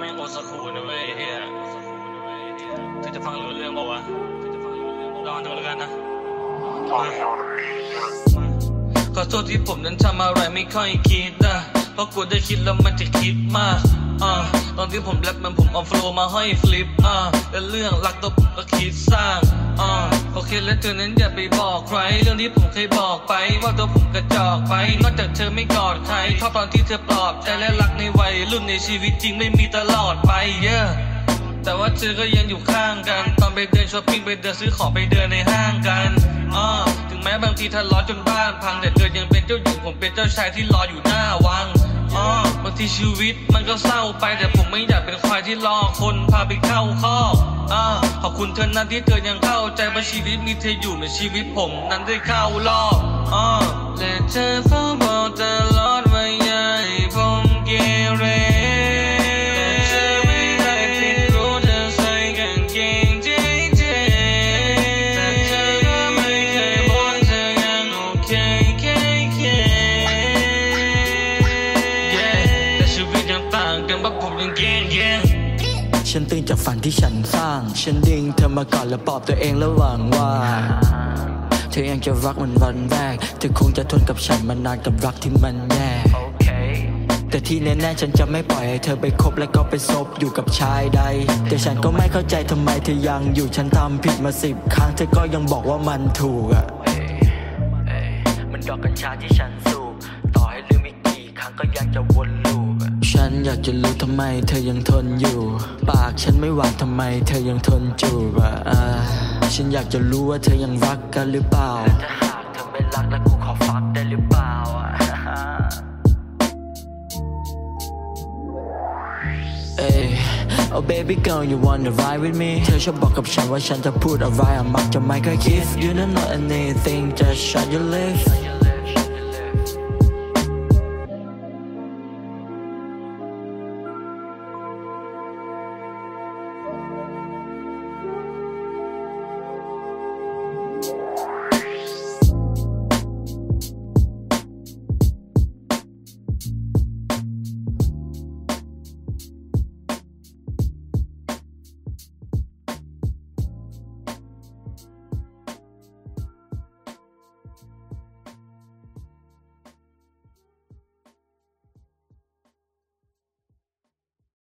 แม่งโอสคูลนะเว้ยเฮียเธอจะฟังรู้เรื่องป่าวะลองดูแล้วกันนะขอโทษที่ผมนั้นทำอะไรไม่ค่อยคิดนะเพราะกูได้คิดแล้วมันจะคิดมากตอนที่ผมแรปมันผมเอาโฟล์มาให้ฟลิปและเรื่องรักตัวผมก็คิดสร้างโอเคแล้วเธอนั้นอย่าไปบอกใครเรื่องที่ผมเคยบอกไปว่าตัวผมกระจอกไปนอกจากเธอไม่กอดใครชอบตอนที่เธอปลอบใจและรักในวัยรุ่นในชีวิตจริงไม่มีตลอดไปแต่ว่าเธอก็ยังอยู่ข้างกันตอนไปเดินช้อปปิ้งไปเดินซื้อของไปเดินในห้างกันถึงแม้บางทีทะเลาะจนบ้านพังแต่เธอยังเป็นเจ้าหญิงผมเป็นเจ้าชายที่รออยู่หน้าวังบางทีชีวิตมันก็เศร้าไปแต่ผมไม่อยากเป็นควายที่รอคนพาไปเข้าคอกขอบคุณเธอนั้นที่เธอยังเข้าใจว่าชีวิตมีเธออยู่ในชีวิตผมนั้นได้เข้ารอบและเธอเฝ้าบอกตลอดว่าอย่าให้ผมเกเรฉันตื่นจากฝันที่ฉันสร้างฉันดึงเธอมาก่อนแล้วปลอบตัวเองแล้วหวังว่าเธอยังจะรักมันวันแรกเธอคงจะทนกับฉันมานานกับรักที่มันแย่แต่ที่แน่ๆฉันจะไม่ปล่อยให้เธอไปคบและก็ไปซบอยู่กับชายใดแต่ฉันก็ไม่เข้าใจทำไมเธอยังอยู่ฉันทำผิดมา10 ครั้งเธอก็ยังบอกว่ามันถูกมันดอกกัญชาที่ฉันสูบต่อให้ลืมอีกกี่ครั้งก็ยังจะวนลูปฉันอยากจะรู้ทำไมเธอยังทนอยู่ปากฉันไม่หวานทำไมเธอยังทนจูบฉันอยากจะรู้ว่าเธอยังรักกันหรือเปล่าถ้าหากเธอไม่รักแล้วกูขอฟักได้หรือเปล่าOh baby girl you wanna ride with me เธอชอบบอกกับฉันว่าฉันจะพูดอะไรมักจะไม่เคยคิด You don't know anything just shut your lips